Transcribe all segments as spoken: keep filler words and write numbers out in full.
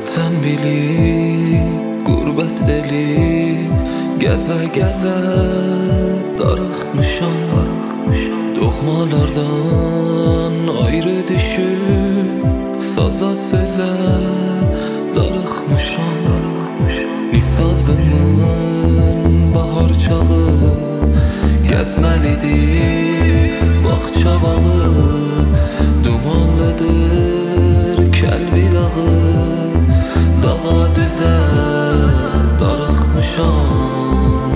Vətən bilib qürbət eli, gəzə-gəzə darıxmışam. Doğmalardan ayrı düşüb saza sözə darıxmışam. Nisazımın bahar çağı gəzməlidir bağça bağı. Dumanlıdır Kəlbi dağı, dağa düzə darıxmışam.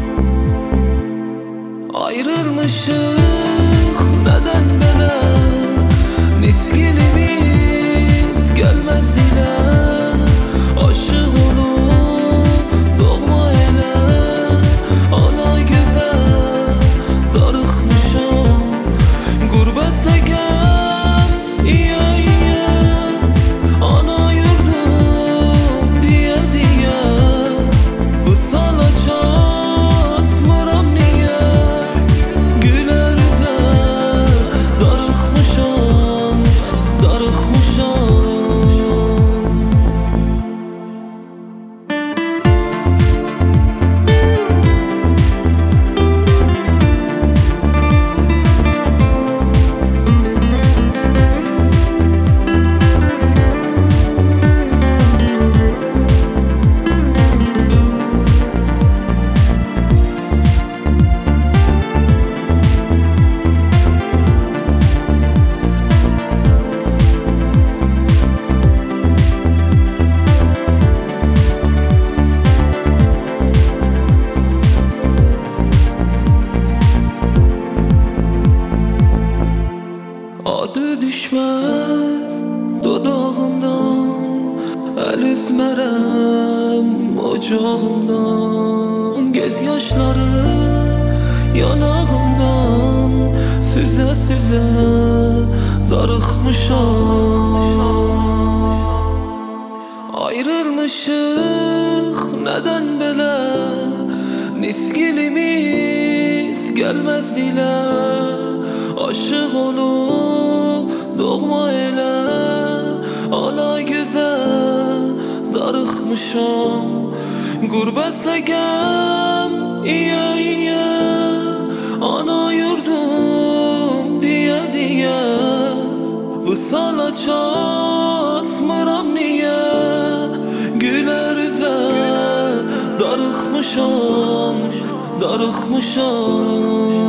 Ayrılmışıq nədən belə, nisgilimiz gəlməz dilə. Aşıq olub doğma elə, ana gözəl darıxmışam. Qürbətdə qəm, iya iya, ana yurdum deyə deyə. Vısala çatmıram niyə, gülər üzə darıxmışam, darıxmışam. Adı düşməz dodağımdan, əl üzmərəm ocağımdan. Göz yaşları yanağımdan, süzə süzə darıxmışam. Ayrılmışıq nədən belə, nisgilimiz gəlməz dilə. Aşıq olub doğma elə, ala gözəl darıxmışam. Qürbətdə qəm, iya iya, ana yurdum deyə deyə. Vısala çatmıram niyə, gülər üzə darıxmışam, darıxmışam.